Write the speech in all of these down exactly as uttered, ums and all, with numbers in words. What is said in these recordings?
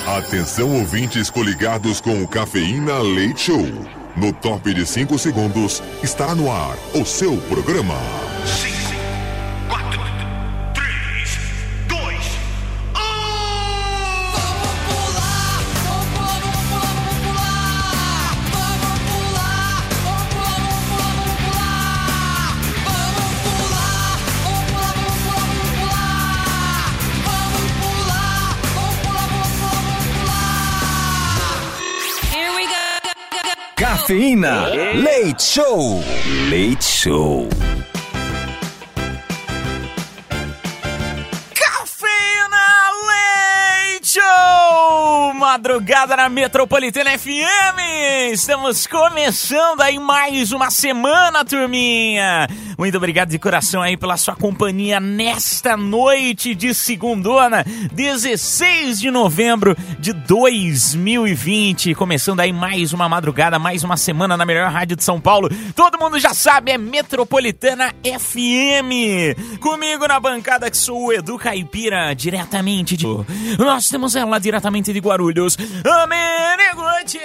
Atenção, ouvintes coligados com o Cafeína Leite Show. No top de cinco segundos, está no ar o seu programa. cinco, quatro, três, dois, um. Vamos pular, vamos pular, vamos pular, vamos pular, vamos pular, vamos pular, vamos pular, vamos pular, vamos pular, vamos pular, vamos pular, vamos pular. Here we go. Cafeína Leite Show. Leite Show. Cafeína Leite Show. Madrugada na Metropolitana F M. Estamos começando aí mais uma semana, turminha. Muito obrigado de coração aí pela sua companhia nesta noite de segundona, dezesseis de novembro de dois mil e vinte. Começando aí mais uma madrugada, mais uma semana na melhor rádio de São Paulo. Todo mundo já sabe, é Metropolitana F M. Comigo na bancada que sou o Edu Caipira, diretamente de... Nós temos ela diretamente de Guarulhos, a Menegute.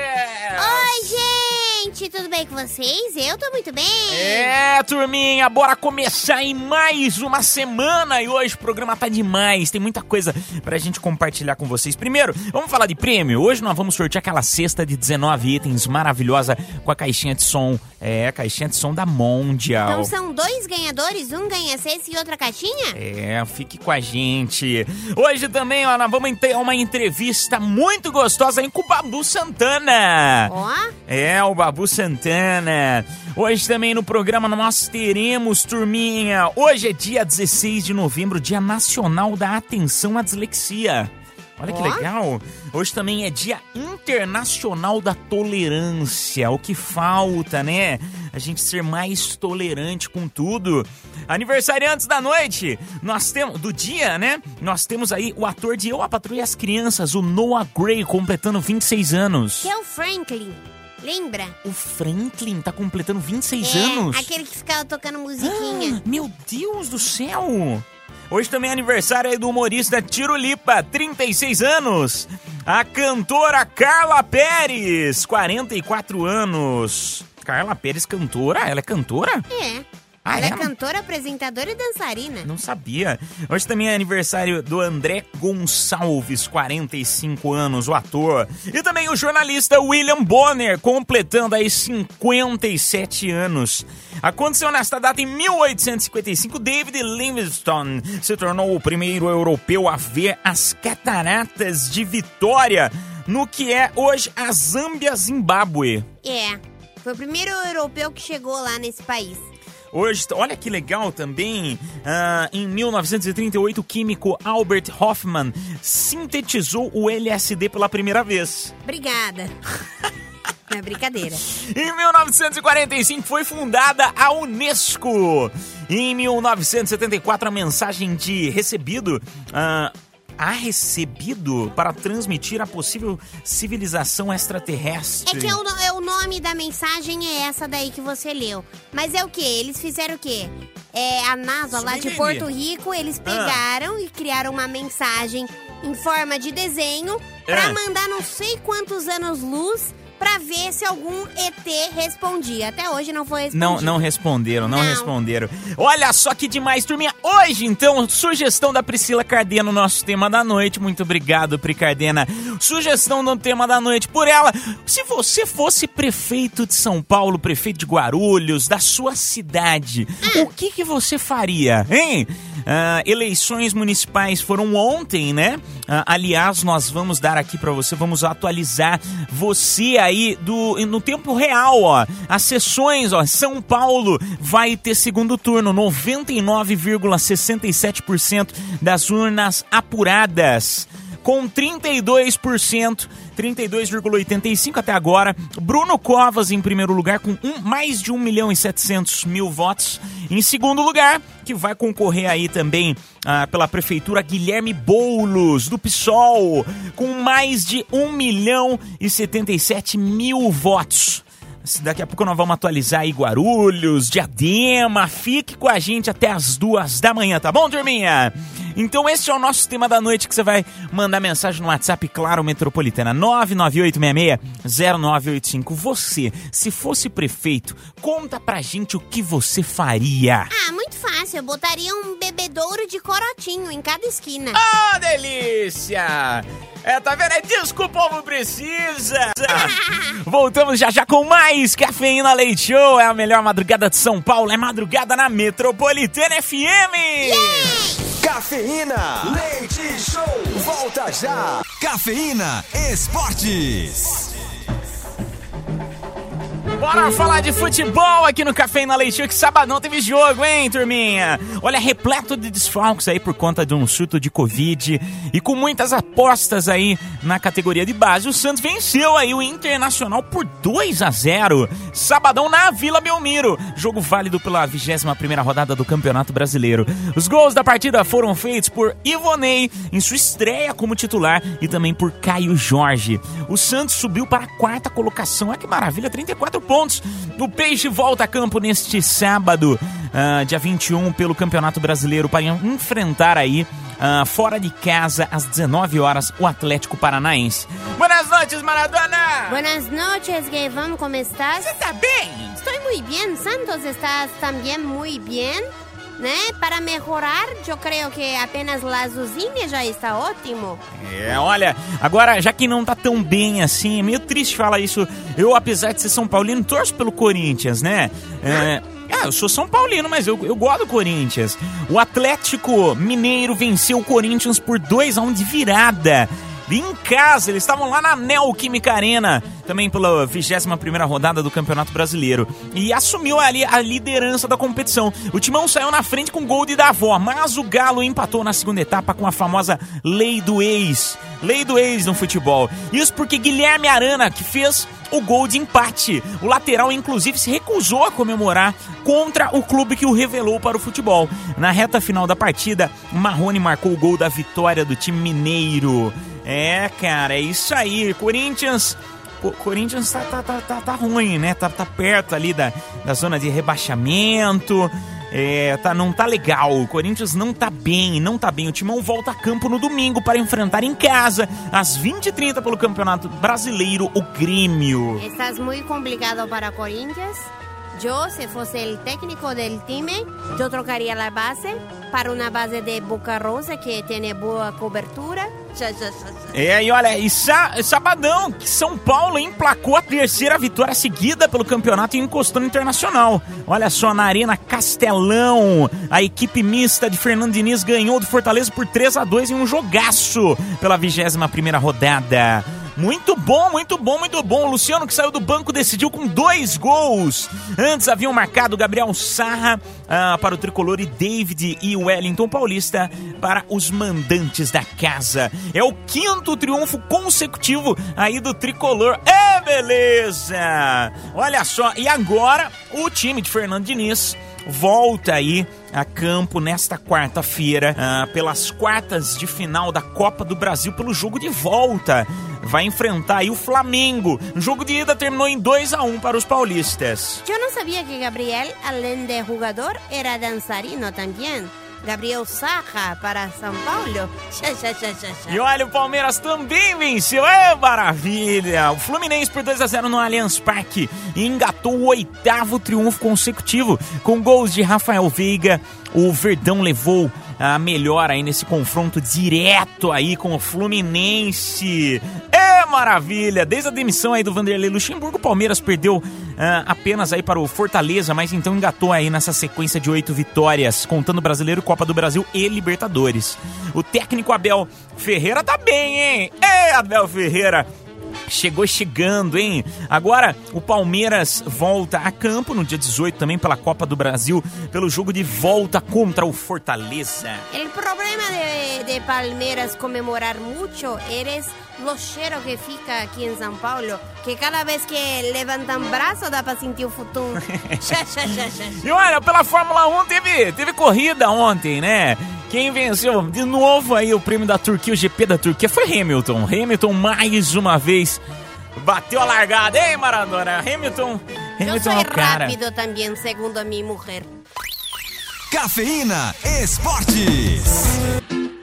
Oi, gente, tudo bem com vocês? Eu tô muito bem. É, turminha, bora começar em mais uma semana. E hoje o programa tá demais, tem muita coisa pra gente compartilhar com vocês. Primeiro, vamos falar de prêmio. Hoje nós vamos sortear aquela cesta de dezenove itens maravilhosa com a caixinha de som. É, a caixinha de som da Mondial. Então são dois ganhadores, um ganha cesta e outra caixinha? É, fique com a gente. Hoje também, ó, nós vamos ter uma entrevista muito gostosa aí com o Babu Santana. Ó. É, o Babu Santana. Hoje também no programa nós teremos, turminha, hoje é dia dezesseis de novembro, Dia Nacional da Atenção à Dislexia. Olha que Ó. legal. Hoje também é Dia Internacional da Tolerância. O que falta, né? A gente ser mais tolerante com tudo. Aniversariantes da noite, nós temos, do dia, né? Nós temos aí o ator de Eu, a Patroa e as Crianças, o Noah Gray, completando vinte e seis anos. Que é o Franklin, lembra? O Franklin tá completando vinte e seis é, anos? aquele que ficava tocando musiquinha. Ah, meu Deus do céu! Hoje também é aniversário aí do humorista Tirulipa, trinta e seis anos. A cantora Carla Perez, quarenta e quatro anos. Carla Perez, cantora? Ela é cantora? É. Ah, Ela é é? cantora, apresentadora e dançarina. Não sabia. Hoje também é aniversário do André Gonçalves, quarenta e cinco anos, o ator. E também o jornalista William Bonner, completando aí cinquenta e sete anos. Aconteceu nesta data em mil oitocentos e cinquenta e cinco, David Livingstone se tornou o primeiro europeu a ver as cataratas de Vitória, no que é hoje a Zâmbia, Zimbábue. É. Foi o primeiro europeu que chegou lá nesse país. Hoje, olha que legal também, uh, em mil novecentos e trinta e oito, o químico Albert Hoffman sintetizou o L S D pela primeira vez. Obrigada. Não é brincadeira. Em mil novecentos e quarenta e cinco foi fundada a Unesco. Em mil novecentos e setenta e quatro, a mensagem de recebido... Uh, a recebido para transmitir a possível civilização extraterrestre. É que é o, no- é o nome da mensagem é essa daí que você leu. Mas é o quê? Eles fizeram o quê? É, a NASA lá de Subentender. Porto Rico, eles pegaram e criaram uma mensagem em forma de desenho pra Ah. mandar não sei quantos anos-luz pra ver se algum E T respondia. Até hoje não foi respondido. Não, não responderam, não, Não. responderam. Olha só que demais, turminha. Hoje, então, sugestão da Priscila Cardena, nosso tema da noite. Muito obrigado, Pri Cardena. Sugestão do tema da noite por ela. Se você fosse prefeito de São Paulo, prefeito de Guarulhos, da sua cidade, o que que você faria, hein? Ah, eleições municipais foram ontem, né? Ah, aliás, nós vamos dar aqui pra você, vamos atualizar você aí do, no tempo real, ó. As sessões, ó, São Paulo vai ter segundo turno, noventa e nove vírgula sessenta e sete por cento das urnas apuradas. Com trinta e dois por cento, trinta e dois vírgula oitenta e cinco por cento até agora. Bruno Covas em primeiro lugar com um, mais de um milhão e setecentos mil votos. Em segundo lugar, que vai concorrer aí também ah, pela prefeitura, Guilherme Boulos, do PSOL, com mais de um milhão e setenta e sete mil votos. Daqui a pouco nós vamos atualizar aí Guarulhos, Diadema. Fique com a gente até as duas da manhã, tá bom, turminha? Então esse é o nosso tema da noite, que você vai mandar mensagem no WhatsApp, claro, Metropolitana, nove nove oito seis seis zero nove oito cinco. Você, se fosse prefeito, conta pra gente o que você faria. Ah, muito fácil. Eu botaria um bebedouro de corotinho em cada esquina. Ah, delícia! É, tá vendo? É disso que o povo precisa! Voltamos já já com mais Cafeína Leite Show. É a melhor madrugada de São Paulo. É madrugada na Metropolitana F M! Yeah! Cafeína Leite Show. Volta já. Cafeína Esportes. Bora falar de futebol aqui no Cafeína Leite Show, que sabadão teve jogo, hein, turminha? Olha, repleto de desfalques aí por conta de um surto de Covid e com muitas apostas aí na categoria de base. O Santos venceu aí o Internacional por dois a zero. Sabadão na Vila Belmiro. Jogo válido pela vigésima primeira rodada do Campeonato Brasileiro. Os gols da partida foram feitos por Ivonei em sua estreia como titular e também por Caio Jorge. O Santos subiu para a quarta colocação. Olha que maravilha, trinta e quatro pontos. O Peixe volta a campo neste sábado, uh, dia vinte e um, pelo Campeonato Brasileiro, para enfrentar aí, uh, fora de casa, às dezenove horas, o Atlético Paranaense. Buenas noites, Maradona! Buenas noches, Gavão, como estás? Você tá bem? Estou muito bem. Santos, estás também muito bem, né? Para melhorar, eu creio que apenas Lazuzinha já está ótimo. É, olha, agora, já que não tá tão bem assim, é meio triste falar isso. Eu, apesar de ser São Paulino, torço pelo Corinthians, né? É, é eu sou São Paulino, mas eu, eu gosto do Corinthians. O Atlético Mineiro venceu o Corinthians por dois a um de virada. Em casa, eles estavam lá na Neoquímica Arena, também pela vigésima primeira rodada do Campeonato Brasileiro, e assumiu ali a liderança da competição. O Timão saiu na frente com gol de Davó, mas o Galo empatou na segunda etapa com a famosa lei do ex. Lei do ex no futebol. Isso porque Guilherme Arana, que fez o gol de empate. O lateral, inclusive, se recusou a comemorar contra o clube que o revelou para o futebol. Na reta final da partida, Marrone marcou o gol da vitória do time mineiro. É, cara, é isso aí. Corinthians... O Corinthians tá, tá, tá, tá, tá ruim, né? Tá, tá perto ali da, da zona de rebaixamento. É, tá, não tá legal. O Corinthians não tá bem, não tá bem. O Timão volta a campo no domingo para enfrentar em casa, às vinte e trinta, pelo Campeonato Brasileiro, o Grêmio. Estás muito complicado para Corinthians. Eu, se fosse o técnico do time, eu trocaria a base para uma base de Boca Rosa que tem boa cobertura. É, e olha, e sa- sabadão, que São Paulo emplacou a terceira vitória seguida pelo campeonato e encostou no Internacional. Olha só, na Arena Castelão, a equipe mista de Fernando Diniz ganhou do Fortaleza por três a dois em um jogaço pela vigésima primeira rodada. Muito bom, muito bom, muito bom. O Luciano, que saiu do banco, decidiu com dois gols. Antes haviam marcado Gabriel Sarra ah, para o Tricolor e David e Wellington Paulista para os mandantes da casa. É o quinto triunfo consecutivo aí do Tricolor. É, beleza! Olha só, e agora o time de Fernando Diniz volta aí a campo nesta quarta-feira, ah, pelas quartas de final da Copa do Brasil, pelo jogo de volta. Vai enfrentar aí o Flamengo. O jogo de ida terminou em dois a um para os paulistas. Eu não sabia que Gabriel, além de jogador, era dançarino também. Gabriel Sarra para São Paulo. E olha, o Palmeiras também venceu. É maravilha! O Fluminense por dois a zero no Allianz Parque e engatou o oitavo triunfo consecutivo com gols de Rafael Veiga. O Verdão levou a melhor aí nesse confronto direto aí com o Fluminense. É maravilha! Desde a demissão aí do Vanderlei Luxemburgo, o Palmeiras perdeu uh, apenas aí para o Fortaleza, mas então engatou aí nessa sequência de oito vitórias, contando Brasileiro, Copa do Brasil e Libertadores. O técnico Abel Ferreira tá bem, hein? É, Abel Ferreira! Chegou chegando, hein? Agora o Palmeiras volta a campo no dia dezoito também pela Copa do Brasil, pelo jogo de volta contra o Fortaleza. O problema de, de Palmeiras comemorar muito eres o cheiro que fica aqui em São Paulo, que cada vez que levantam braço dá pra sentir o futuro. E olha, pela Fórmula um teve, teve corrida ontem, né? Quem venceu de novo aí o prêmio da Turquia, o G P da Turquia, foi Hamilton. Hamilton mais uma vez bateu a largada, hein, Maradona? Hamilton, Hamilton Eu é o cara. rápido também, segundo a minha mulher. Cafeína Esportes.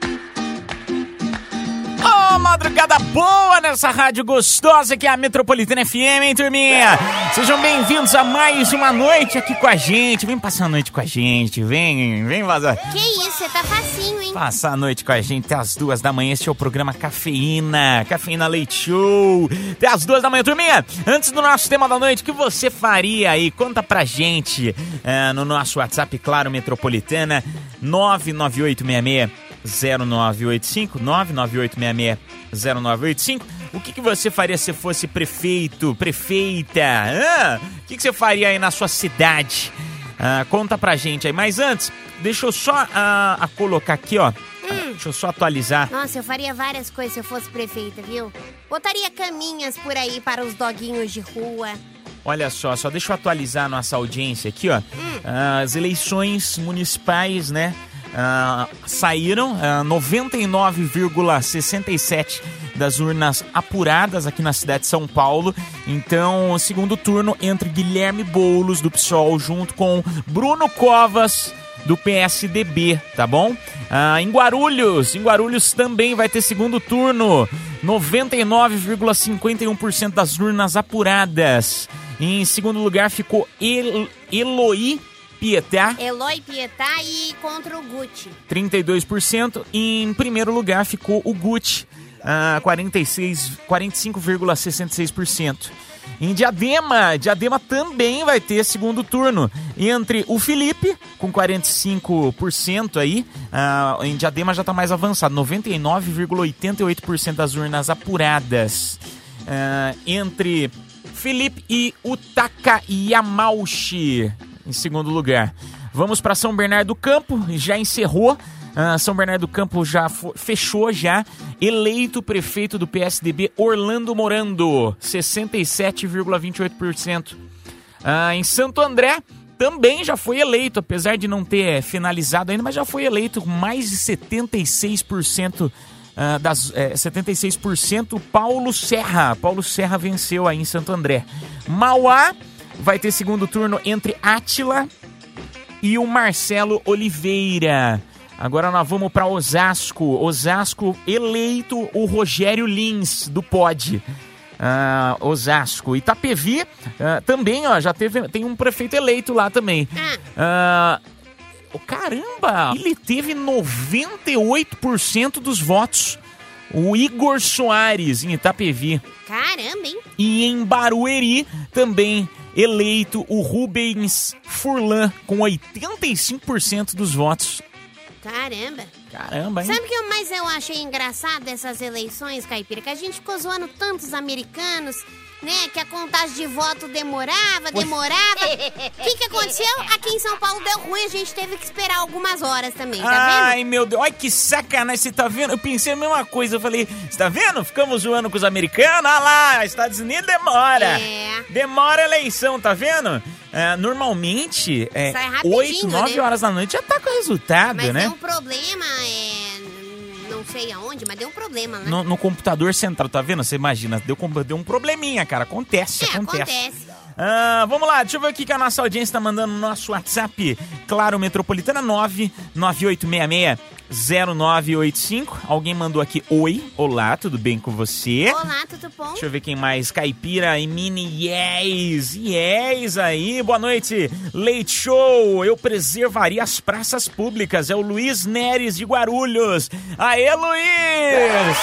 madrugada boa nessa rádio gostosa que é a Metropolitana F M, hein, turminha? Sejam bem-vindos a mais uma noite aqui com a gente. Vem passar a noite com a gente, vem, vem vazar. Que isso, você tá facinho, hein? Passar a noite com a gente até as duas da manhã. Este é o programa Cafeína, Cafeína Leite Show. Até as duas da manhã, turminha. Antes do nosso tema da noite, o que você faria aí? Conta pra gente uh, no nosso WhatsApp, claro, Metropolitana, nove nove oito seis seis zero nove oito cinco, nove nove oito seis seis zero nove oito cinco. O que, que você faria se fosse prefeito, prefeita? Ah, o que, que você faria aí na sua cidade? Ah, conta pra gente aí. Mas antes, deixa eu só ah, a colocar aqui, ó. Hum. Deixa eu só atualizar. Nossa, eu faria várias coisas se eu fosse prefeita, viu? Botaria caminhas por aí para os doguinhos de rua. Olha só, só deixa eu atualizar a nossa audiência aqui, ó. Hum. Ah, as eleições municipais, né? Ah, saíram ah, noventa e nove vírgula sessenta e sete por cento das urnas apuradas aqui na cidade de São Paulo. Então, segundo turno entre Guilherme Boulos, do P SOL, junto com Bruno Covas, do P S D B, tá bom? Ah, em Guarulhos, em Guarulhos também vai ter segundo turno, noventa e nove vírgula cinquenta e um por cento das urnas apuradas. Em segundo lugar ficou El- Eloy Pietá, Eloy Pietá e contra o Gucci. trinta e dois por cento. E em primeiro lugar ficou o Gucci, ah, quarenta e seis, quarenta e cinco vírgula sessenta e seis por cento. Em Diadema, Diadema também vai ter segundo turno, entre o Felipe, com quarenta e cinco por cento aí, ah, em Diadema já está mais avançado, noventa e nove vírgula oitenta e oito por cento das urnas apuradas, ah, entre Felipe e o Takayamauchi, em segundo lugar. Vamos para São Bernardo do Campo, já encerrou. Uh, São Bernardo do Campo já for, fechou já. Eleito prefeito do P S D B, Orlando Morando, sessenta e sete vírgula vinte e oito por cento. Uh, em Santo André também já foi eleito, apesar de não ter finalizado ainda, mas já foi eleito com mais de setenta e seis por cento. Uh, das, é, setenta e seis por cento Paulo Serra. Paulo Serra venceu aí em Santo André. Mauá vai ter segundo turno entre Átila e o Marcelo Oliveira. Agora nós vamos para Osasco. Osasco eleito o Rogério Lins, do P O D. Uh, Osasco. Itapevi uh, também, ó, já teve, tem um prefeito eleito lá também. Uh, oh, caramba! Ele teve noventa e oito por cento dos votos. O Igor Soares, em Itapevi. Caramba, hein? E em Barueri também eleito o Rubens Furlan, com oitenta e cinco por cento dos votos. Caramba. Caramba, hein? Sabe o que eu mais eu achei engraçado dessas eleições, Caipira? Que a gente ficou zoando tantos americanos, né? Que a contagem de voto demorava, demorava. O que que aconteceu? Aqui em São Paulo deu ruim, a gente teve que esperar algumas horas também, tá vendo? Ai, meu Deus, olha que sacanagem, você tá vendo? Eu pensei a mesma coisa, eu falei, você tá vendo? Ficamos zoando com os americanos, olha lá, Estados Unidos demora. É. Demora a eleição, tá vendo? É, normalmente, é, Sai rapidinho, oito, nove né? horas da noite já tá com o resultado, Mas né? deu um problema, é... não sei aonde, mas deu um problema, né? No, no computador central, tá vendo? Você imagina, deu, deu um probleminha, cara, acontece, É, acontece. acontece. Ah, vamos lá, deixa eu ver o que a nossa audiência tá mandando no nosso WhatsApp. Claro, Metropolitana, nove nove oito seis seis zero nove oito cinco. Alguém mandou aqui, oi, olá, tudo bem com você? Olá, tudo bom? Deixa eu ver quem mais, Caipira e Mini, yes, yes aí, boa noite, Leite Show, eu preservaria as praças públicas, é o Luiz Neres de Guarulhos. Aê, Luiz!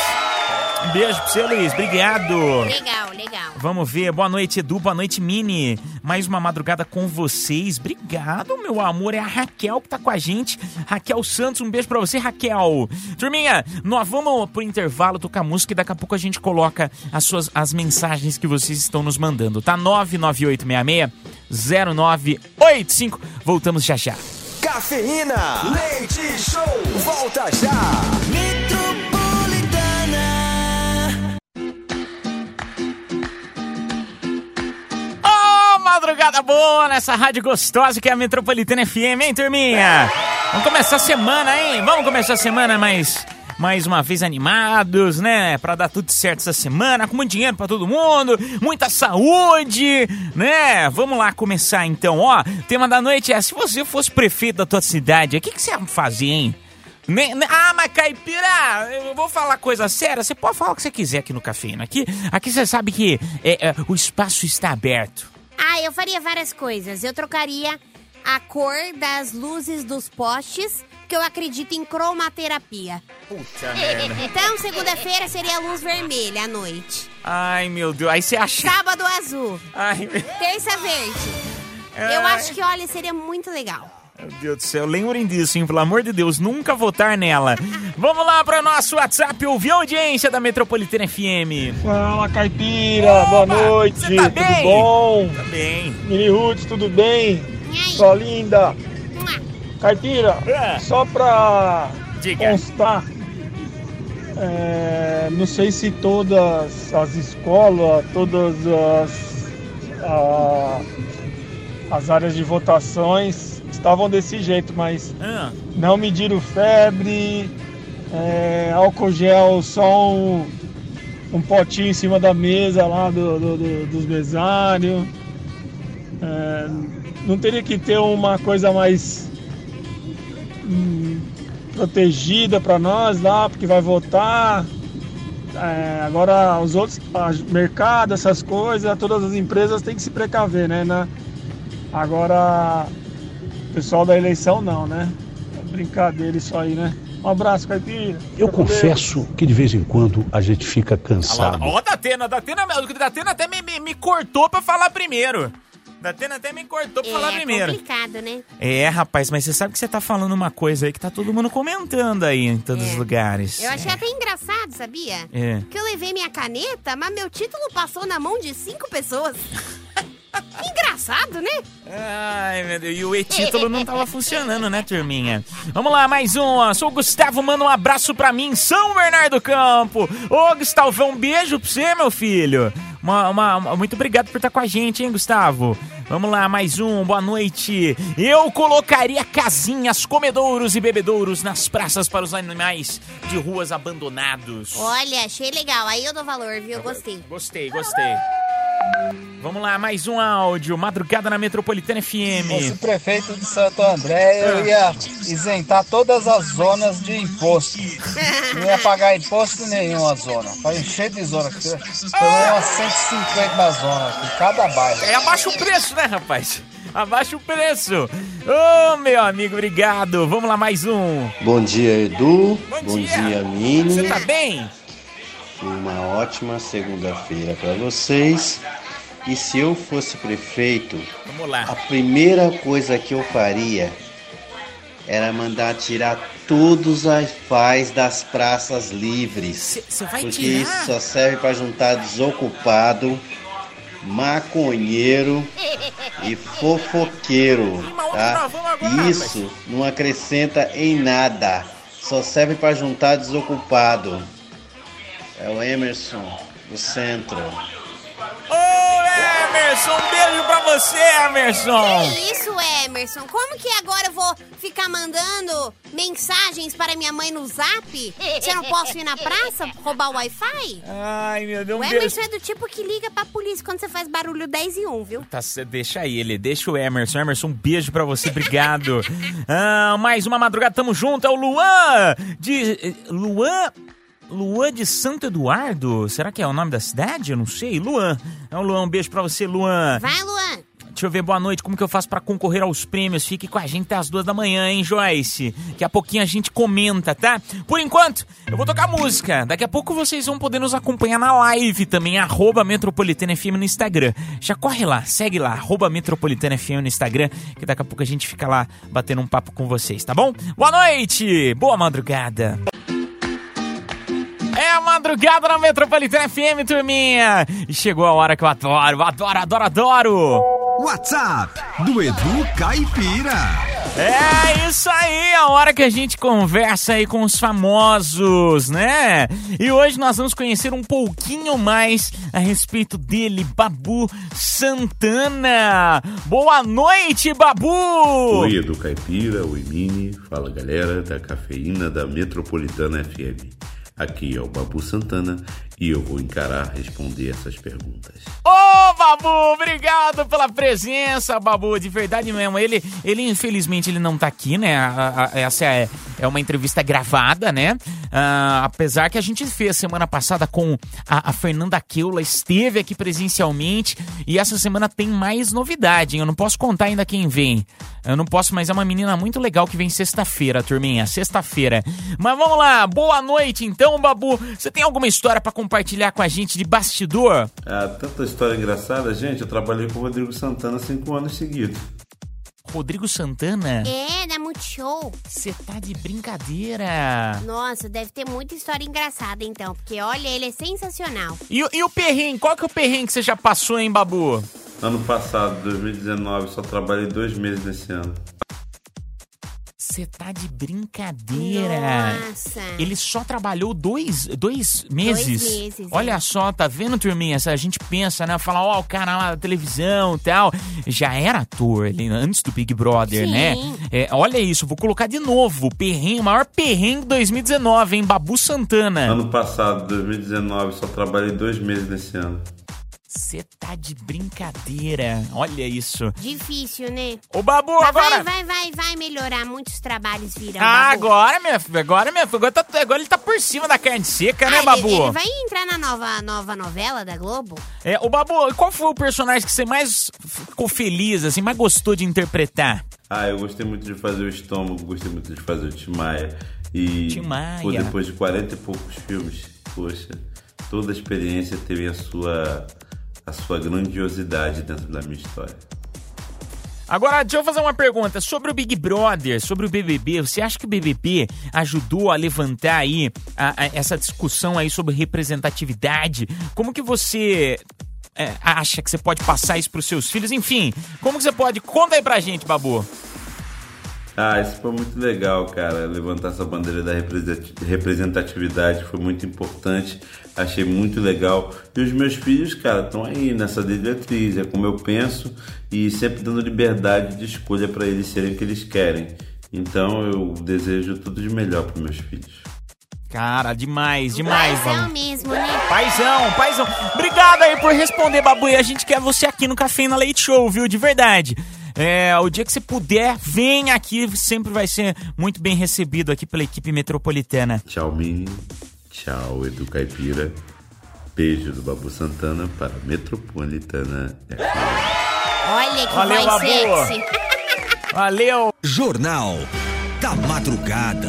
Um beijo pra você, Luiz, obrigado. Legal, legal. Vamos ver, boa noite, Edu, boa noite, Mini. Mais uma madrugada com vocês. Obrigado, meu amor. É a Raquel que tá com a gente. Raquel Santos, um beijo pra você, Raquel. Turminha, nós vamos pro intervalo tocar música e daqui a pouco a gente coloca as, suas, as mensagens que vocês estão nos mandando, tá? nove nove oito seis seis zero nove oito cinco. Voltamos já já. Cafeína, Leite Show, volta já. Madrugada boa nessa rádio gostosa que é a Metropolitana F M, hein, turminha? Vamos começar a semana, hein? Vamos começar a semana mais, mais uma vez animados, né? Pra dar tudo certo essa semana, com muito dinheiro pra todo mundo, muita saúde, né? Vamos lá começar então, ó. O tema da noite é, se você fosse prefeito da tua cidade, o que, que você ia fazer, hein? Nem, nem- ah, mas Caipira, eu vou falar coisa séria. Você pode falar o que você quiser aqui no Cafeína. Aqui, aqui você sabe que é, é, o espaço está aberto. Ah, eu faria várias coisas. Eu trocaria a cor das luzes dos postes, que eu acredito em cromaterapia. Puta merda. Então, segunda-feira seria a luz vermelha à noite. Ai, meu Deus. Aí você acha... Sábado azul. Ai, meu... Terça verde. Eu Ai. acho que, olha, seria muito legal. Meu Deus do céu, lembrem disso, hein? Pelo amor de Deus, nunca votar nela. Vamos lá para o nosso WhatsApp, ouvir a audiência da Metropolitana F M. Fala, Caipira, boa noite, você tá bem? tudo bom? Tá bem. Mini Roots, tudo bem? E aí? Sua linda. Mua. Caipira, É. só pra Diga. constar, é, não sei se todas as escolas, todas as, a- as áreas de votações estavam desse jeito, mas Ah, não mediram febre, é, álcool gel, só um, um potinho em cima da mesa lá do, do- do- dos mesários. É, não teria que ter uma coisa mais hum, protegida para nós lá, porque vai votar. É, agora os outros, a- mercado, essas coisas, todas as empresas têm que se precaver, né? Na- agora o pessoal da eleição não, né? É brincadeira isso aí, né? Um abraço, Caipira. Eu Fica com Deus. confesso que de vez em quando a gente fica olha lá. cansado. Ó, Datena, Datena, Datena até me, me, me cortou pra falar primeiro. Datena até me cortou pra falar É primeiro. complicado, né? É, rapaz, mas você sabe que você tá falando uma coisa aí que tá todo mundo comentando aí em todos É. os lugares. Eu achei até engraçado, sabia? É. Que eu levei minha caneta, mas meu título passou na mão de cinco pessoas. Engraçado, né? Ai, meu Deus, e o e-título não tava funcionando, né, turminha? Vamos lá, mais um, ó. Sou o Gustavo, manda um abraço pra mim, São Bernardo do Campo. Ô, Gustavão, um beijo pra você, meu filho. Uma, uma- uma- muito obrigado por estar com a gente, hein, Gustavo? Vamos lá, mais um, boa noite. Eu colocaria casinhas, comedouros e bebedouros nas praças para os animais de ruas abandonados. Olha, achei legal. Aí eu dou valor, viu? Gostei. Gostei, gostei. Vamos lá, mais um áudio. Madrugada na Metropolitana F Fosse M. prefeito de Santo André, eu ia isentar todas as zonas de imposto. Não ia pagar imposto nenhum a zona. Vai encher de zona. Pelo menos umas cento e cinquenta zonas aqui, cada bairro. É, abaixa o preço, né, rapaz? Abaixa o preço. Ô, meu amigo, obrigado. Vamos lá, mais um. Bom dia, Edu. Bom Bom dia. dia, Mini. Você tá bem? Uma ótima segunda-feira para vocês. E se eu fosse prefeito, Vamos a lá. primeira coisa que eu faria era mandar tirar todos os Wi-Fi das praças livres. Você vai Porque tirar? isso só serve para juntar desocupado, maconheiro e fofoqueiro, Mas onde tá? nós vamos agora, Isso não acrescenta em nada, só serve para juntar desocupado. É o Emerson do centro. Ô, Emerson, um beijo pra você, Emerson. Que isso, Emerson? Como que agora eu vou ficar mandando mensagens para minha mãe no zap? Se eu não posso ir na praça roubar o Wi-Fi? Ai, meu Deus, O um beijo. Emerson é do tipo que liga pra polícia quando você faz barulho dez e um, viu? Tá, cê deixa ele, deixa o Emerson. Emerson, um beijo pra você, obrigado. Ah, mais uma madrugada, tamo junto. É o Luan de... eh, Luan... Luan de Santo Eduardo? Será que é o nome da cidade? Eu não sei. Luan. É o Luan, um beijo pra você, Luan. Vai, Luan. Deixa eu ver, boa noite. Como que eu faço pra concorrer aos prêmios? Fique com a gente até as duas da manhã, hein, Joyce? Daqui a pouquinho a gente comenta, tá? Por enquanto, eu vou tocar música. Daqui a pouco vocês vão poder nos acompanhar na live também, arroba Metropolitana F M no Instagram. Já corre lá, segue lá, arroba Metropolitana F M no Instagram, que daqui a pouco a gente fica lá batendo um papo com vocês, tá bom? Boa noite, boa madrugada. É a madrugada na Metropolitana F M, turminha. E chegou a hora que eu adoro, adoro, adoro, adoro. WhatsApp do Edu Caipira. É isso aí, a hora que a gente conversa aí com os famosos, né? E hoje nós vamos conhecer um pouquinho mais a respeito dele, Babu Santana. Boa noite, Babu! Oi, Edu Caipira, oi Mini, fala galera da Cafeína da Metropolitana F M. Aqui é o Babu Santana e eu vou encarar responder essas perguntas. Ô, Babu, obrigado pela presença, Babu, de verdade mesmo. Ele, ele infelizmente, ele não tá aqui, né? A, a, essa é, é uma entrevista gravada, né? Ah, apesar que a gente fez semana passada com a, a Fernanda Keula, esteve aqui presencialmente, e essa semana tem mais novidade, hein? Eu não posso contar ainda quem vem. Eu não posso, mas é uma menina muito legal que vem sexta-feira, turminha, sexta-feira. Mas vamos lá, boa noite então, Babu. Você tem alguma história pra compartilhar com a gente de bastidor? Ah, tanta história engraçada, gente. Eu trabalhei com o Rodrigo Santana cinco anos seguidos. Rodrigo Santana? É, da Multishow. Você tá de brincadeira. Nossa, deve ter muita história engraçada então, porque olha, ele é sensacional. E, e o perrengue? Qual que é o perrengue que você já passou, hein, Babu? Ano passado, dois mil e dezenove, só trabalhei dois meses nesse ano. Você tá de brincadeira. Nossa. Ele só trabalhou dois, dois meses? Dois meses. Olha é. só, tá vendo, turminha? A gente pensa, né? Fala, ó, o cara lá da televisão e tal. Já era ator ele, antes do Big Brother, Sim. né? É, olha isso, vou colocar de novo. Perrengue, o maior perrengue de dois mil e dezenove, hein? Babu Santana. Ano passado, dois mil e dezenove, só trabalhei dois meses nesse ano. Você tá de brincadeira. Olha isso. Difícil, né? Ô, Babu, Mas agora... Vai, vai, vai, vai melhorar. Muitos trabalhos virão, Ah, Babu. agora, minha filha, agora, minha filha, agora, tá, agora ele tá por cima da carne seca, né, Ah, Babu? Ele, ele vai entrar na nova, nova novela da Globo? É, o Babu, qual foi o personagem que você mais ficou feliz, assim, mais gostou de interpretar? Ah, eu gostei muito de fazer o Estômago, gostei muito de fazer o Tim Maia. E Tim Maia. Pô, depois de quarenta e poucos filmes, poxa, toda a experiência teve a sua, a sua grandiosidade dentro da minha história. Agora, deixa eu fazer uma pergunta sobre o Big Brother, sobre o B B B. Você acha que o B B B ajudou a levantar aí a, a, essa discussão aí sobre representatividade? Como que você é, acha que você pode passar isso pros seus filhos? Enfim, como que você pode... Conta aí pra gente, Babu. Ah, isso foi muito legal, cara. Levantar essa bandeira da representatividade foi muito importante. Achei muito legal. E os meus filhos, cara, estão aí nessa diretriz. É como eu penso e sempre dando liberdade de escolha para eles serem o que eles querem. Então eu desejo tudo de melhor para meus filhos. Cara, demais, demais, Paizão Babu. mesmo, né? Paizão, paizão. Obrigado aí por responder, Babu. E a gente quer você aqui no Cafeína Leite Show, viu? De verdade. É, o dia que você puder, vem aqui. Sempre vai ser muito bem recebido aqui pela equipe metropolitana. Tchau, Mini. Tchau, Edu Caipira. Beijo do Babu Santana para a Metropolitana F M. Olha que Valeu, voz Babu. sexy. Valeu. Jornal da Madrugada.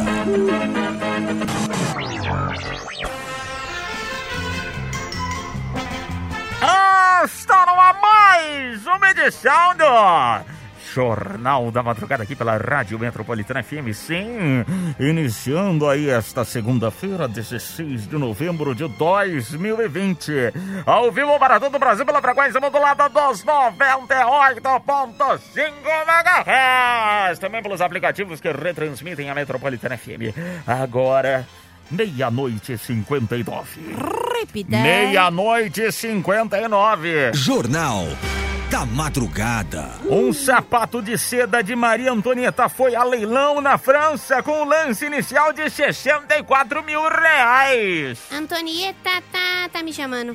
Ah, está no ar mais uma edição do Jornal da Madrugada aqui pela Rádio Metropolitana F M, sim, iniciando aí esta segunda-feira, dezesseis de novembro de dois mil e vinte, ao vivo para todo o Brasil pela frequência modulada dos noventa e oito ponto cinco megahertz, também pelos aplicativos que retransmitem a Metropolitana F M. Agora, meia-noite e cinquenta e nove. Repita. Meia-noite e cinquenta e nove. Jornal da Madrugada. Um sapato de seda de Maria Antonieta foi a leilão na França com um lance inicial de sessenta e quatro mil reais. Antonieta tá, tá me chamando.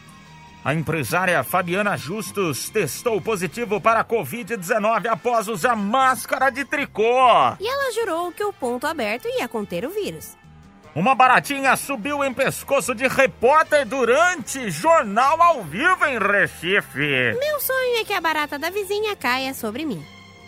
A empresária Fabiana Justus testou positivo para a covid dezenove após usar máscara de tricô. E ela jurou que o ponto aberto ia conter o vírus. Uma baratinha subiu em pescoço de repórter durante jornal ao vivo em Recife. Meu sonho é que a barata da vizinha caia sobre mim.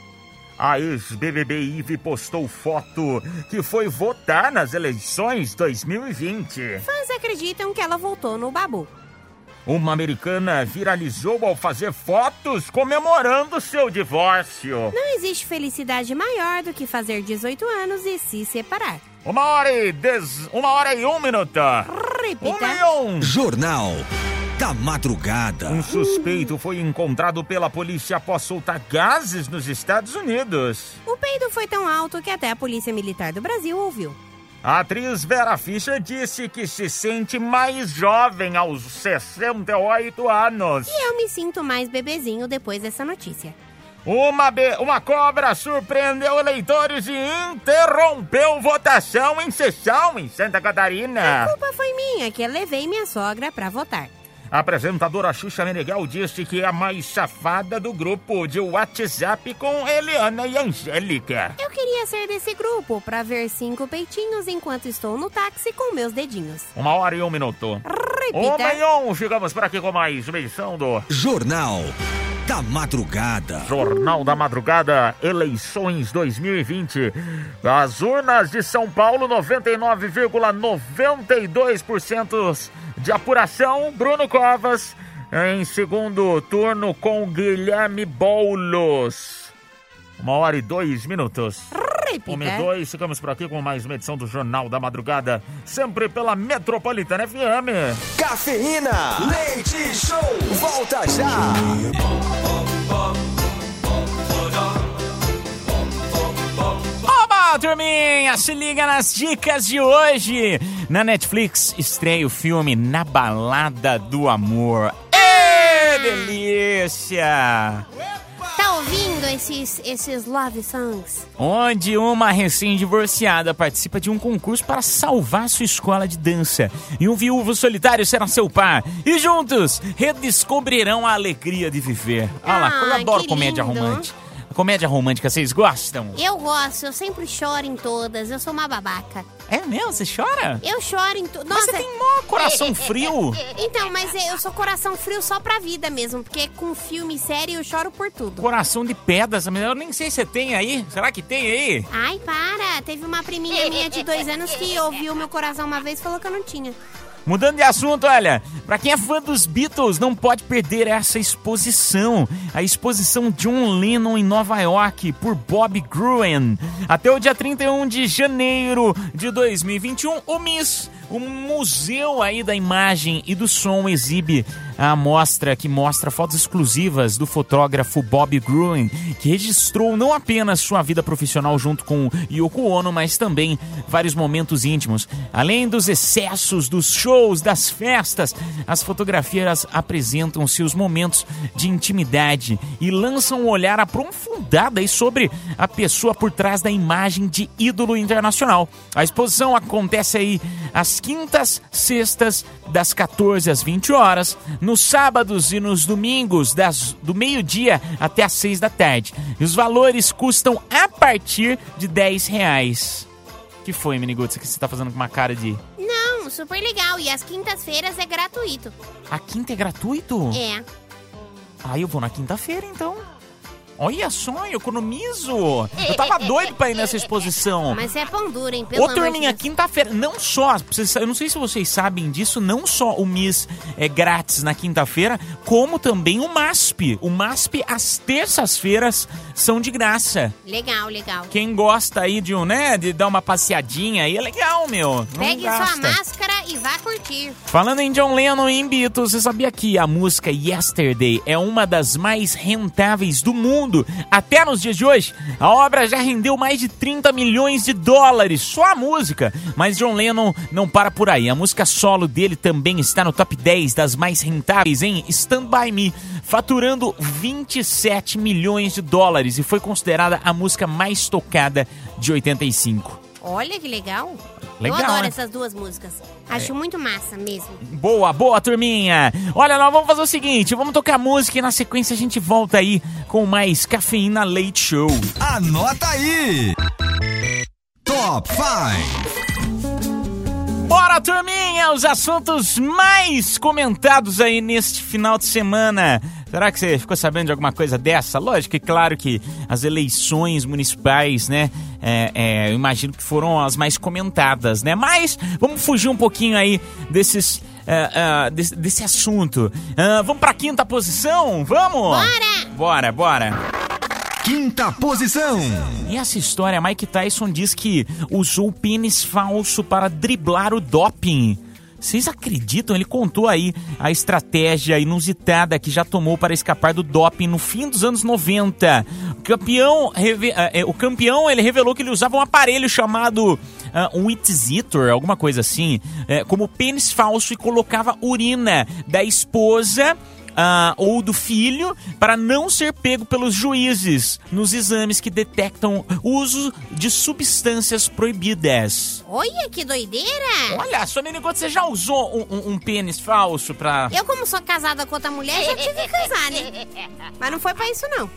A ex-B B B Ive postou foto que foi votar nas eleições dois mil e vinte. Fãs acreditam que ela voltou no Babu. Uma americana viralizou ao fazer fotos comemorando seu divórcio. Não existe felicidade maior do que fazer dezoito anos e se separar. Uma hora e dez... Uma hora e um minuto. Repita. Um e um. Jornal da Madrugada. Um suspeito foi encontrado pela polícia após soltar gases nos Estados Unidos. O peido foi tão alto que até a Polícia Militar do Brasil ouviu. A atriz Vera Fischer disse que se sente mais jovem aos sessenta e oito anos. E eu me sinto mais bebezinho depois dessa notícia. Uma, be... Uma cobra surpreendeu eleitores e interrompeu votação em sessão em Santa Catarina. A culpa foi minha, que eu levei minha sogra pra votar. A apresentadora Xuxa Meneghel disse que é a mais safada do grupo de WhatsApp com Eliana e Angélica. Eu queria ser desse grupo pra ver cinco peitinhos enquanto estou no táxi com meus dedinhos. Uma hora e um minuto. Repita. Ô, Meion, chegamos por aqui com mais uma edição do Jornal da Madrugada. Jornal da Madrugada, eleições dois mil e vinte. As urnas de São Paulo, noventa e nove vírgula noventa e dois por cento de apuração. Bruno Covas em segundo turno com Guilherme Boulos. Uma hora e dois minutos. Repita. Um e dois, ficamos por aqui com mais uma edição do Jornal da Madrugada, sempre pela Metropolitana F M. Cafeína, leite show, volta já. Oba, turminha, se liga nas dicas de hoje. Na Netflix estreia o filme Na Balada do Amor. Ê, delícia! Tá ouvindo esses, esses love songs? Onde uma recém-divorciada participa de um concurso para salvar sua escola de dança. E um viúvo solitário será seu par. E juntos redescobrirão a alegria de viver. Olha lá, Ah, eu adoro que comédia lindo. romântica. Comédia romântica, vocês gostam? Eu gosto, eu sempre choro em todas, eu sou uma babaca. É mesmo? Você chora? Eu choro em tudo. Mas você tem mó coração frio. Então, mas eu sou coração frio só pra vida mesmo, porque com filme e série eu choro por tudo. Coração de pedras, eu nem sei se você tem aí. Será que tem aí? Ai, para! Teve uma priminha minha de dois anos que ouviu meu coração uma vez e falou que eu não tinha. Mudando de assunto, olha, pra quem é fã dos Beatles, não pode perder essa exposição. A exposição John Lennon em Nova York, por Bob Gruen. Até o dia trinta e um de janeiro de dois mil e vinte e um, o M I S, o Museu aí da Imagem e do Som, exibe a amostra que mostra fotos exclusivas do fotógrafo Bob Gruen, que registrou não apenas sua vida profissional junto com Yoko Ono, mas também vários momentos íntimos. Além dos excessos, dos shows, das festas, as fotografias apresentam seus momentos de intimidade e lançam um olhar aprofundado aí sobre a pessoa por trás da imagem de ídolo internacional. A exposição acontece aí às quintas, sextas, das quatorze às vinte horas, nos sábados e nos domingos, das, do meio-dia até às seis da tarde. E os valores custam a partir de dez reais. Que foi, Miniguts, que você tá fazendo com uma cara de... Não, super legal. E as quintas-feiras é gratuito. A quinta é gratuito? É. Ah, eu vou na quinta-feira, então. Olha só, eu economizo. Eu tava doido pra ir nessa exposição. Mas é pão duro, hein? Pelo Ô, amor de turminha, Deus. quinta-feira, não só, vocês- eu não sei se vocês sabem disso, não só o M I S é grátis na quinta-feira, como também o MASP. O MASP, às terças-feiras, são de graça. Legal, legal. Quem gosta aí de um, né, de dar uma passeadinha aí, é legal, meu. Não Pegue sua gasta. máscara e vá curtir. Falando em John Lennon e em Beatles, você sabia que a música Yesterday é uma das mais rentáveis do mundo? Até nos dias de hoje, a obra já rendeu mais de trinta milhões de dólares, só a música. Mas John Lennon não para por aí. A música solo dele também está no top dez das mais rentáveis em Stand By Me, faturando vinte e sete milhões de dólares e foi considerada a música mais tocada de oitenta e cinco. Olha que legal. Legal, Eu adoro né? essas duas músicas. Acho muito massa mesmo. Boa, boa, turminha. Olha, nós vamos fazer o seguinte, vamos tocar música e na sequência a gente volta aí com mais Cafeína Leite Show. Anota aí! Top cinco. Bora, turminha, os assuntos mais comentados aí neste final de semana. Será que você ficou sabendo de alguma coisa dessa? Lógico que, claro que as eleições municipais, né, é, é, eu imagino que foram as mais comentadas, né? Mas vamos fugir um pouquinho aí desses, uh, uh, desse, desse assunto. Uh, vamos pra quinta posição? Vamos? Bora! Bora, bora. Quinta posição. E essa história, Mike Tyson diz que usou pênis falso para driblar o doping. Vocês acreditam? Ele contou aí a estratégia inusitada que já tomou para escapar do doping no fim dos anos noventa. O campeão, reve- eh, o campeão ele revelou que ele usava um aparelho chamado uh, um Witzitor, alguma coisa assim, eh, como pênis falso e colocava urina da esposa uh, ou do filho para não ser pego pelos juízes nos exames que detectam o uso de substâncias proibidas. Olha, que doideira! Olha, sua Menigote, você já usou um, um, um pênis falso pra... Eu, como sou casada com outra mulher, já tive que casar, né? Mas não foi pra isso, não.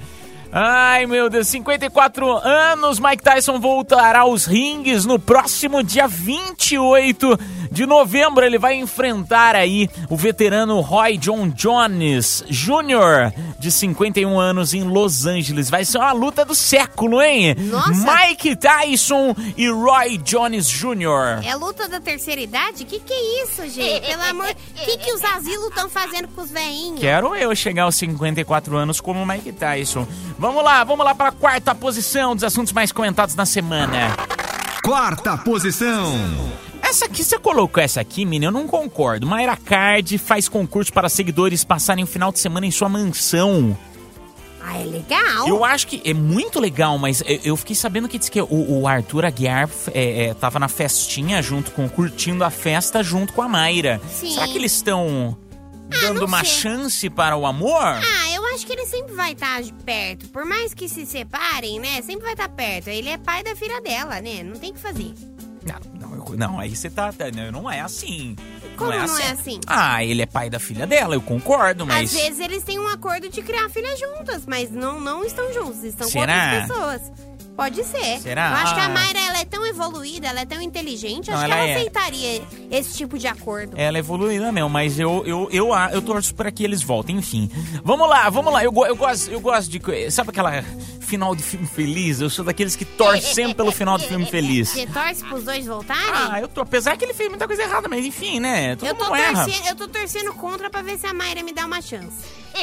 Ai, meu Deus, cinquenta e quatro anos, Mike Tyson voltará aos ringues no próximo dia vinte e oito de novembro. Ele vai enfrentar aí o veterano Roy John Jones Júnior, de cinquenta e um anos, em Los Angeles. Vai ser uma luta do século, hein? Nossa. Mike Tyson e Roy Jones Júnior É luta da terceira idade? Que que é isso, gente? Pelo amor... Que que os asilos estão fazendo com os velhinhos? Quero eu chegar aos cinquenta e quatro anos como o Mike Tyson. Vamos lá, vamos lá para a quarta posição dos assuntos mais comentados na semana. Quarta posição. Essa aqui, você colocou essa aqui, menina, eu não concordo. Mayra Card faz concurso para seguidores passarem o final de semana em sua mansão. Ah, é legal. Eu acho que é muito legal, mas eu, eu fiquei sabendo que diz que o, o Arthur Aguiar é, é, tava na festinha junto com, curtindo a festa junto com a Mayra. Sim. Será que eles estão dando não uma sei. chance para o amor? Ah, eu acho que ele sempre vai estar perto. Por mais que se separem, né? Sempre vai estar perto. Ele é pai da filha dela, né? Não tem o que fazer. Não, não, eu- não, aí você tá, tá... Não é assim. Como não é assim? Ah, ele é pai da filha dela, eu concordo, mas... Às vezes eles têm um acordo de criar filhas juntas, mas não, não estão juntos, estão Será? com outras pessoas. Pode ser. Será? Eu acho que Ah. a Mayra, ela é tão evoluída, ela é tão inteligente, Não, acho que ela ela é. aceitaria esse tipo de acordo. Ela é evoluída mesmo, mas eu, eu, eu, eu, eu torço para que eles voltem, enfim. Vamos lá, vamos lá, eu, go- eu, gosto, eu gosto de... Sabe aquela final de filme feliz? Eu sou daqueles que torcem sempre pelo final de filme feliz. Você torce pros dois voltarem? Ah, eu tô... Apesar que ele fez muita coisa errada, mas enfim, né? Todo eu, tô mundo erra. torcendo, eu tô torcendo contra pra ver se a Mayra me dá uma chance.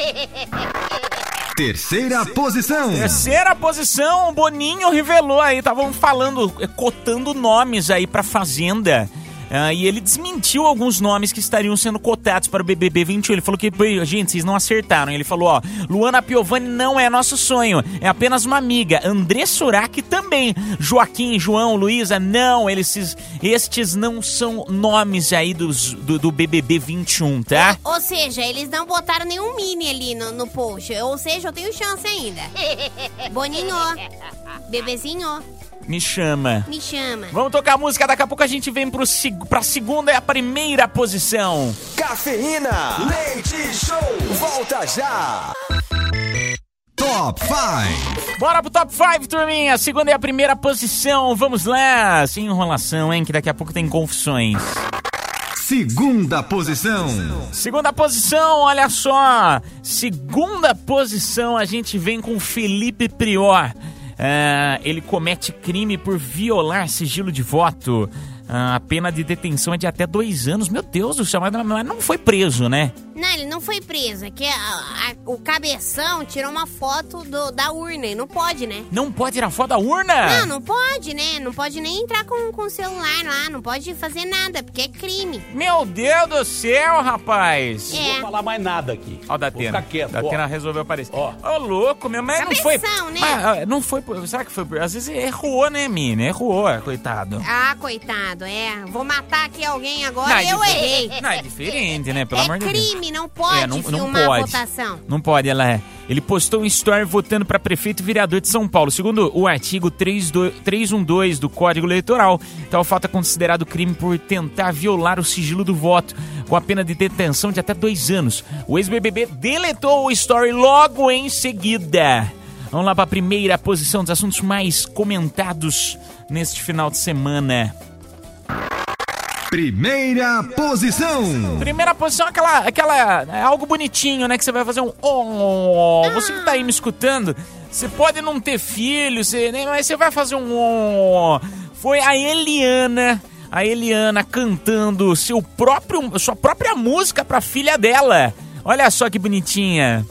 Terceira posição. Terceira posição, o Boninho revelou aí, estavam falando, eh, cotando nomes aí pra Fazenda. Ah, e ele desmentiu alguns nomes que estariam sendo cotados para o B B B vinte e um. Ele falou que, "Pô, gente, vocês não acertaram." Ele falou, ó, Luana Piovani não é nosso sonho, é apenas uma amiga. André Surak também. Joaquim, João, Luísa, não. Eles, estes não são nomes aí dos, do, do B B B vinte e um, tá? Ou seja, eles não botaram nenhum mini ali no, no post. Ou seja, eu tenho chance ainda. Boninho, bebezinho, Me chama. me chama. Vamos tocar a música, daqui a pouco a gente vem pro, seg- pra segunda e a primeira posição. Cafeína. Leite Show. Volta já. Top cinco. Bora pro top cinco, turminha. Segunda e a primeira posição. Vamos lá. Sem enrolação, hein, que daqui a pouco tem confissões. Segunda posição. Segunda posição, olha só. Segunda posição, a gente vem com Felipe Prior. Ah, ele comete crime por violar sigilo de voto. Ah, a pena de detenção é de até dois anos. Meu Deus do céu, mas não, mas não foi preso, né? Não, ele não foi preso. É que a- a- o cabeção tirou uma foto do- da urna e não pode, né? Não pode tirar foto da urna? Não, não pode, né? Não pode nem entrar com, com o celular lá, não pode fazer nada, porque é crime. Meu Deus do céu, rapaz. É. Vou falar mais nada aqui. Ó, o Datena. Vou ficar quieto, Datena ó. resolveu aparecer. Ó. Ô, louco, meu, mas não foi... Cabeção, né? Mas, ah, não foi... por- Será que foi... por- Às vezes errou, né, mina? Errou, coitado. Ah, coitado, é. Vou matar aqui alguém agora Não, é e eu difer- errei. Não, é diferente, né? Pelo É amor de Deus. crime, não pode É, não, não filmar pode. a votação. Não pode, ela é. Ele postou um story votando para prefeito e vereador de São Paulo. Segundo o artigo trezentos e doze do Código Eleitoral, tal fato é considerado crime por tentar violar o sigilo do voto, com a pena de detenção de até dois anos. O ex-B B B deletou o story logo em seguida. Vamos lá para a primeira posição dos assuntos mais comentados neste final de semana. Primeira posição. Primeira posição, aquela, aquela, é algo bonitinho, né? Que você vai fazer um oh. Você que tá aí me escutando, você pode não ter filho, você, né, mas você vai fazer um oh. Foi a Eliana, a Eliana cantando seu próprio, sua própria música pra filha dela. Olha só que bonitinha.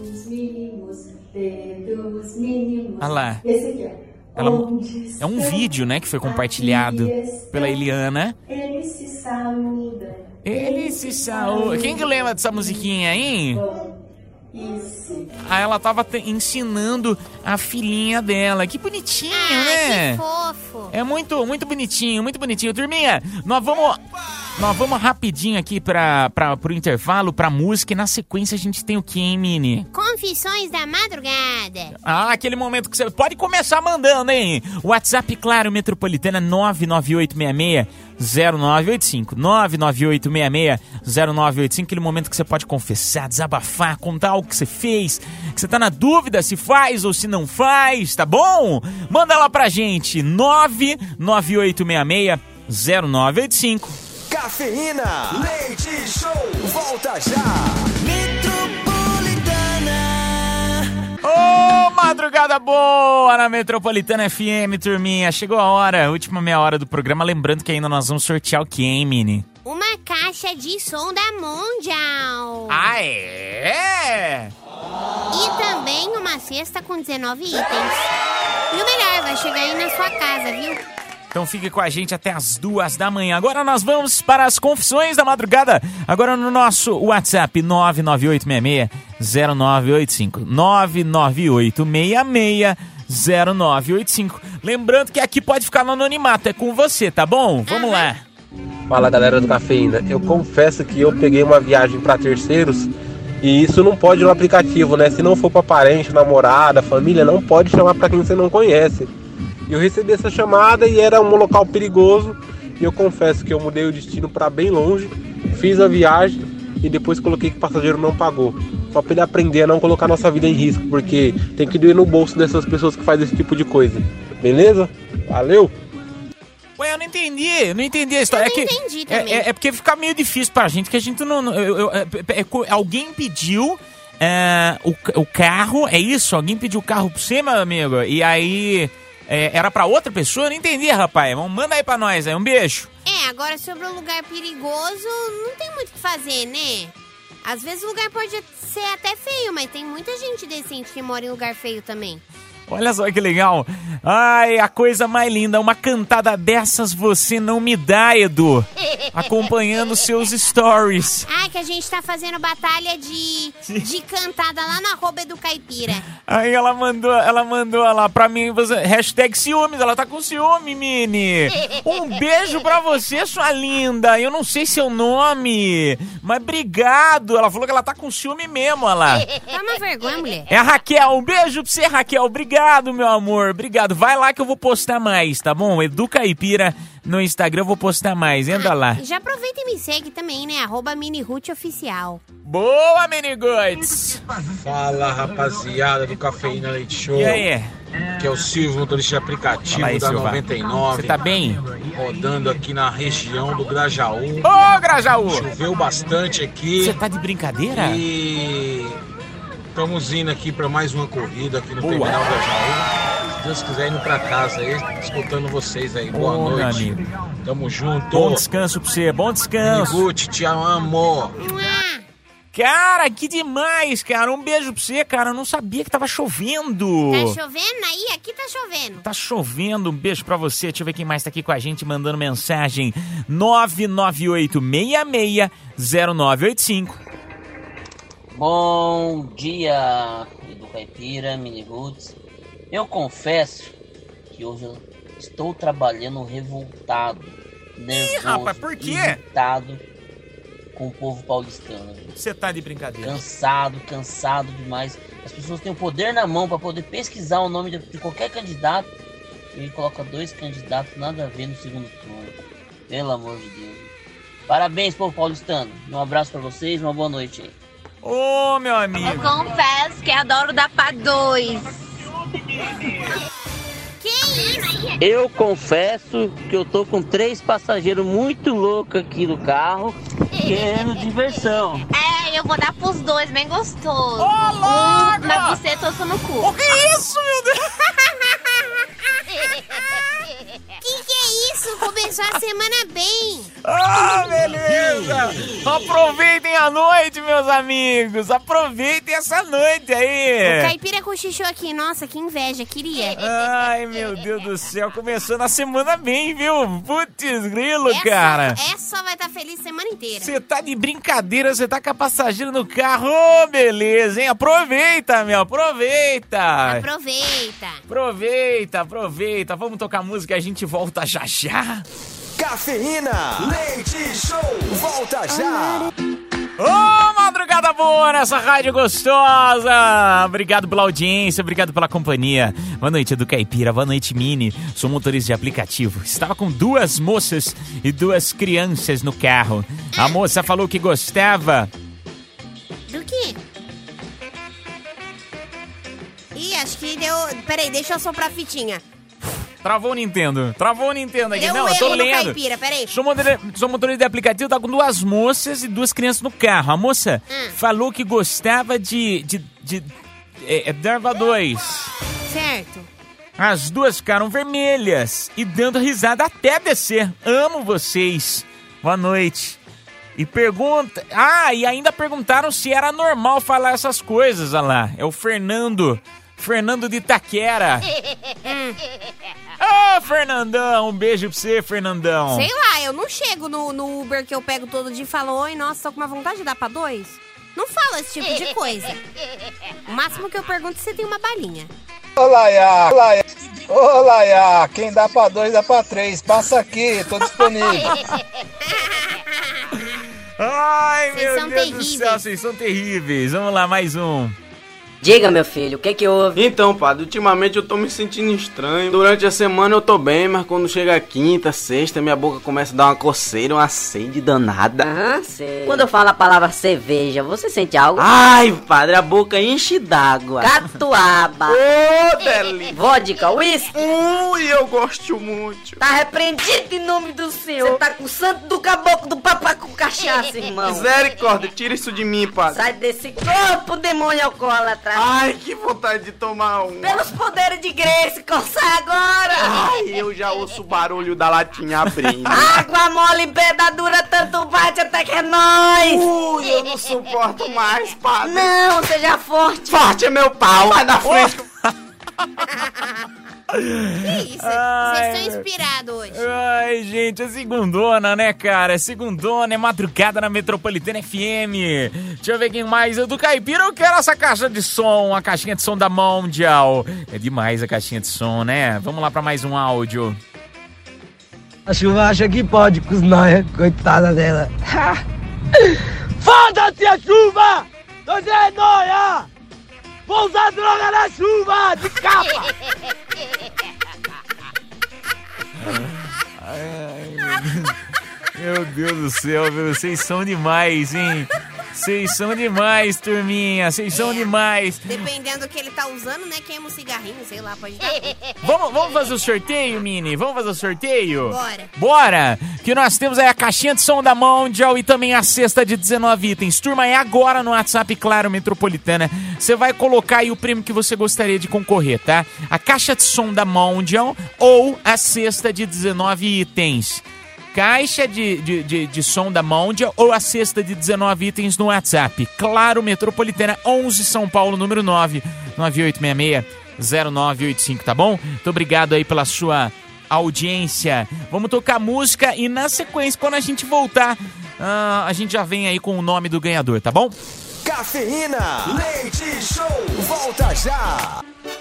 Olha lá. Esse aqui, ó. Ela, é um vídeo, né, que foi compartilhado pela Eliana. Eles se saludam. Ele se saúde. Quem que lembra dessa musiquinha aí? Isso. Ah, ela tava te- ensinando a filhinha dela. Que bonitinho, Ah, né? que fofo. É muito, muito bonitinho, muito bonitinho. Turminha, nós vamos... Nós vamos rapidinho aqui pra, pra, pro intervalo, pra música, e na sequência a gente tem o que, hein, Mini? Confissões da madrugada. Ah, aquele momento que você pode começar mandando, hein? WhatsApp, claro, Metropolitana nove nove oito seis seis zero nove oito cinco. nove nove oito seis seis zero nove oito cinco, aquele momento que você pode confessar, desabafar, contar algo que você fez, que você tá na dúvida se faz ou se não faz, tá bom? Manda lá pra gente, nove nove oito seis seis zero nove oito cinco. Cafeína, leite show, volta já. Metropolitana. Ô, madrugada boa na Metropolitana F M, turminha. Chegou a hora, a última meia hora do programa. Lembrando que ainda nós vamos sortear o que, hein, Mini? Uma caixa de som da Mondial. Ah, é? E também uma cesta com dezenove itens. E o melhor, vai chegar aí na sua casa, viu? Então fique com a gente até as duas da manhã. Agora nós vamos para as confissões da madrugada. Agora no nosso WhatsApp, nove nove oito seis seis zero nove oito cinco. nove nove oito seis seis zero nove oito cinco. Lembrando que aqui pode ficar no anonimato, é com você, tá bom? Vamos lá. Fala, galera do Cafeína. Eu confesso que eu peguei uma viagem para terceiros e isso não pode no aplicativo, né? Se não for para parente, namorada, família, não pode chamar para quem você não conhece. Eu recebi essa chamada e era um local perigoso. E eu confesso que eu mudei o destino para bem longe, fiz a viagem e depois coloquei que o passageiro não pagou. Só para ele aprender a não colocar nossa vida em risco, porque tem que doer no bolso dessas pessoas que fazem esse tipo de coisa. Beleza? Valeu! Ué, eu não entendi, eu não entendi a história. Eu não é que, entendi também. É, é, é porque fica meio difícil pra gente, que a gente não... Eu, eu, é, é, alguém pediu é, o, o carro, é isso? Alguém pediu o carro pra você, meu amigo? E aí... É, era pra outra pessoa? Eu não entendi, rapaz. Manda aí pra nós aí, um beijo. É, agora sobre o lugar perigoso, não tem muito o que fazer, né? Às vezes o lugar pode ser até feio, mas tem muita gente decente que mora em lugar feio também. Olha só que legal. Ai, a coisa mais linda. Uma cantada dessas você não me dá, Edu. Acompanhando seus stories. Ah, que a gente tá fazendo batalha de, de cantada lá no arroba do Caipira. Aí ela mandou, ela mandou lá pra mim, você, hashtag ciúmes, ela tá com ciúme, Mini. Um beijo pra você, sua linda. Eu não sei seu nome, mas obrigado. Ela falou que ela tá com ciúme mesmo, olha lá. Toma vergonha, mulher. É a Raquel, um beijo pra você, Raquel. Obrigado, meu amor, obrigado. Vai lá que eu vou postar mais, tá bom? Edu Caipira no Instagram, eu vou postar mais. Entra lá. Já aproveita e me segue também, né? Arroba Minirute Oficial. Boa, Miniguts! Fala, rapaziada do Cafeína Leite Show. E aí? Que é o Silvio, motorista de aplicativo aí, da Silva. noventa e nove. Você tá bem? Rodando aqui na região do Grajaú. Ô, Grajaú! Choveu bastante aqui. Você tá de brincadeira? E estamos indo aqui pra mais uma corrida aqui no Boa. Terminal Grajaú. Se Deus quiser, indo pra casa aí, escutando vocês aí. Boa Ô, noite. meu amigo. Tamo junto. Bom descanso pra você, bom descanso. Guti, te amo. Cara, que demais, cara. Um beijo pra você, cara. Eu não sabia que tava chovendo. Tá chovendo aí? Aqui tá chovendo. Tá chovendo, um beijo pra você. Deixa eu ver quem mais tá aqui com a gente mandando mensagem. nove nove oito seis seis zero nove oito cinco. Bom dia, Edu Caipira, Miniroots. Eu confesso que hoje eu estou trabalhando revoltado, nervoso, Ih, rapaz, por quê? irritado com o povo paulistano. Você tá de brincadeira. Cansado, cansado demais. As pessoas têm o poder na mão para poder pesquisar o nome de, de qualquer candidato e ele coloca dois candidatos nada a ver no segundo turno. Pelo amor de Deus. Parabéns, povo paulistano. Um abraço para vocês, uma boa noite aí. Ô, meu amigo. Eu confesso que adoro dar pra dois. Que isso? Eu confesso que eu tô com três passageiros muito loucos aqui no carro, querendo diversão. É, eu vou dar pros dois, bem gostoso. Ô, louco! Um na buceta, outro no cu. O que é isso, meu Deus? Que que é isso? Começou a semana bem. Ah, beleza! Aproveitem a noite, meus amigos! Aproveitem essa noite aí! O Caipira cochichou aqui. Nossa, que inveja, queria. Ai, meu Deus do céu, começou na semana bem, viu? Putz, grilo, essa, cara! Essa vai estar feliz a semana inteira. Você tá de brincadeira, você tá com a passageira no carro, ô, beleza, hein? Aproveita, meu, aproveita! Aproveita! Aproveita, aproveita! Vamos tocar música e a gente volta já já! Cafeína, leite show, volta já. Ô, oh, madrugada boa nessa rádio gostosa! Obrigado pela audiência, obrigado pela companhia. Boa noite, Edu Caipira, boa noite, Mini. Sou motorista de aplicativo. Estava com duas moças e duas crianças no carro. A moça falou que gostava... Do quê? Ih, acho que deu... Peraí, deixa eu soprar a fitinha. Travou o Nintendo. Travou o Nintendo aqui. Deu Não, um eu tô erro no lendo. Caipira, peraí. Sou, modere... Sou motorista de aplicativo, tá com duas moças e duas crianças no carro. A moça Hum. falou que gostava de... de, de é, é Derva dois. Certo. As duas ficaram vermelhas e dando risada até descer. Amo vocês. Boa noite. E pergunta... Ah, e ainda perguntaram se era normal falar essas coisas, olha lá. É o Fernando... Fernando de Itaquera. Ô, oh, Fernandão, um beijo pra você, Fernandão. Sei lá, eu não chego no, no Uber que eu pego todo dia e falo: oi, nossa, tô com uma vontade de dar pra dois. Não falo esse tipo de coisa. O máximo que eu pergunto é se tem uma balinha. Olá, Iá. Olá, Iá. Olá, Iá. Quem dá pra dois, dá pra três. Passa aqui, tô disponível. Ai, Vocês meu são Deus terríveis. do céu, vocês são terríveis. Vamos lá, mais um. Diga, meu filho, o que que houve? Então, padre, ultimamente eu tô me sentindo estranho. Durante a semana eu tô bem, mas quando chega a quinta, sexta, minha boca começa a dar uma coceira, uma sede danada. Aham, sei. Quando eu falo a palavra cerveja, você sente algo? Ai, padre, a boca enche d'água. Catuaba. Ô, delícia. Vodka, uísque. Ui, eu gosto muito. Tá repreendido em nome do Senhor. Você tá com o santo do caboclo do papai com cachaça, irmão. Misericórdia, tira isso de mim, padre. Sai desse corpo, demônio alcoólatra. Ai, que vontade de tomar um. Pelos poderes de Grace, coçar agora. Ai, eu já ouço o barulho da latinha abrindo. Água mole em pedra dura, tanto bate até que é nóis. Ui, eu não suporto mais, padre. Não, seja forte. Forte é meu pau. Vai na frente. Que isso? Vocês estão inspirados hoje. Ai, gente, é segundona, né, cara? É segundona, é madrugada na Metropolitana F M. Deixa eu ver quem mais. Eu do Caipira, eu quero essa caixa de som, a caixinha de som da Mondial. É demais a caixinha de som, né? Vamos lá pra mais um áudio. A chuva acha que pode com os nóia, coitada dela. Foda-se a chuva! Você é nóia! Vou usar droga na chuva, de capa! Ai, ai, meu Deus do céu, meu, vocês são demais, hein? Vocês são demais, turminha, vocês são demais. Dependendo do que ele tá usando, né? Queima um cigarrinho, sei lá, pode dar. Vamos, vamos fazer o sorteio, Mini? Vamos fazer o sorteio? Bora. Bora! Que nós temos aí a caixinha de som da Mondial e também a cesta de dezenove itens. Turma, é agora no WhatsApp, claro, Metropolitana. Você vai colocar aí o prêmio que você gostaria de concorrer, tá? A caixa de som da Mondial ou a cesta de dezenove itens. Caixa de, de, de, de som da Mondial ou a cesta de dezenove itens no WhatsApp. Claro, Metropolitana onze, São Paulo, número nove, nove oito seis seis, zero nove oito cinco, tá bom? Muito obrigado aí pela sua audiência. Vamos tocar música e na sequência, quando a gente voltar, uh, a gente já vem aí com o nome do ganhador, tá bom? Cafeína, leite show, volta já.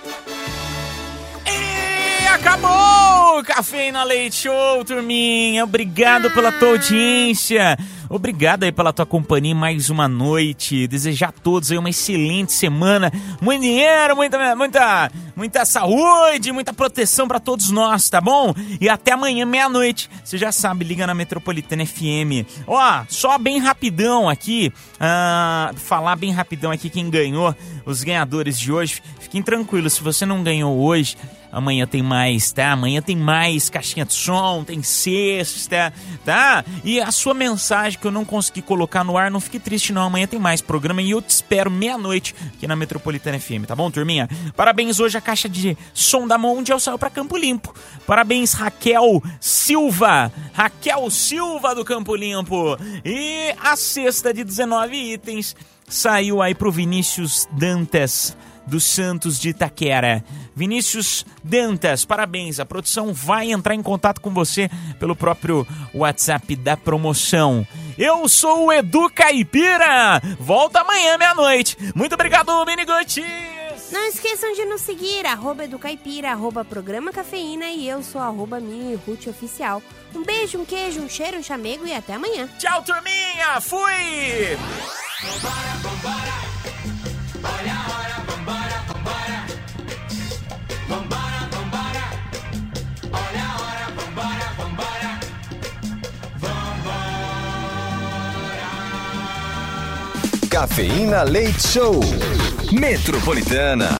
E acabou o Cafeína Leite Show, turminha. Obrigado pela tua audiência. Obrigado aí pela tua companhia em mais uma noite. Desejar a todos aí uma excelente semana. Muito dinheiro, muita, muita, muita saúde, muita proteção pra todos nós, tá bom? E até amanhã, meia-noite. Você já sabe, liga na Metropolitana F M. Ó, só bem rapidão aqui, uh, falar bem rapidão aqui quem ganhou, os ganhadores de hoje. Fiquem tranquilos, se você não ganhou hoje, amanhã tem mais, tá? Amanhã tem mais caixinha de som, tem cesta, tá? E a sua mensagem que eu não consegui colocar no ar, não fique triste não, amanhã tem mais programa e eu te espero meia-noite aqui na Metropolitana F M, tá bom, turminha? Parabéns, hoje a caixa de som da Mondial saiu pra Campo Limpo. Parabéns, Raquel Silva, Raquel Silva do Campo Limpo. E a cesta de dezenove itens saiu aí pro Vinícius Dantas, dos Santos de Itaquera. Vinícius Dantas, parabéns. A produção vai entrar em contato com você pelo próprio WhatsApp da promoção. Eu sou o Edu Caipira. Volta amanhã, meia-noite. Muito obrigado, Miniguts. Não esqueçam de nos seguir, arroba Educaipira, arroba Programa Cafeína e eu sou arroba Mini Ruth Oficial. Um beijo, um queijo, um cheiro, um chamego e até amanhã. Tchau, turminha! Fui! Vambora, vambora, olha a hora, vambora, vambora. Vambora, vambora, olha a hora, vambora, vambora. Vambora. Cafeína Leite Show. Metropolitana.